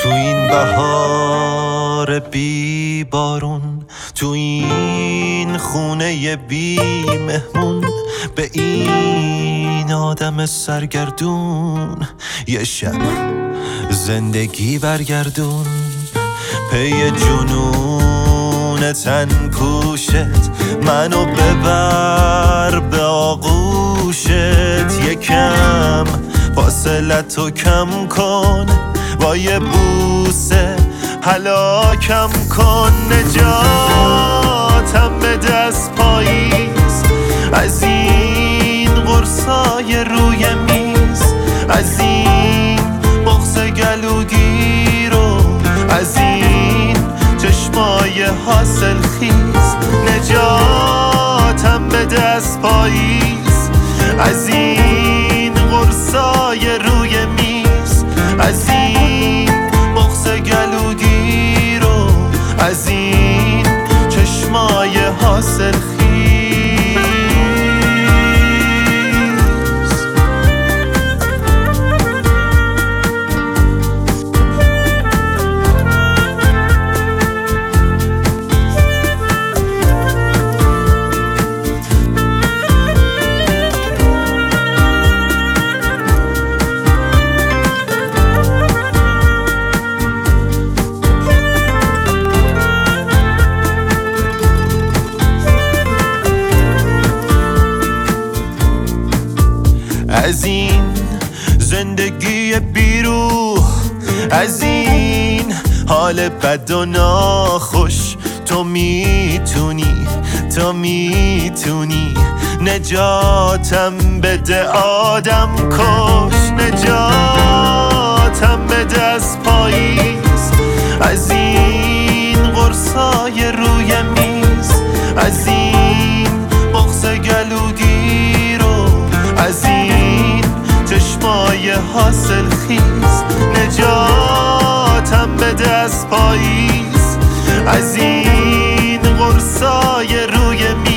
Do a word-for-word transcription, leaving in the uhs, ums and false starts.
تو این بهار بی بارون، تو این خونه بی مهمون، به این آدم سرگردون یه شب زندگی برگردون. پی جنون تن پوشت منو ببر به آغوشت، یکم فاصلتو کم کن با یه بوسه هلاکم کن. نجاتم بده از پاییز، از این قرصای روی میز، از این بغض گلوگیر و از این چشمای حاصل خیز. نجاتم بده از پاییز، از این قرصای روی میز، از این بغض گلوگیر و از این چشمای حاصل خیز. از این زندگی بیروح، از این حال بد و ناخوش، تو میتونی، تو میتونی نجاتم بده آدم کش. نجاتم بده از پاییز، از این قرصای روی میز، از این بغض گلوگیر و از این چشمای حاصل خیز. نجاتم بده از پاییز، از این قرصای روی میز،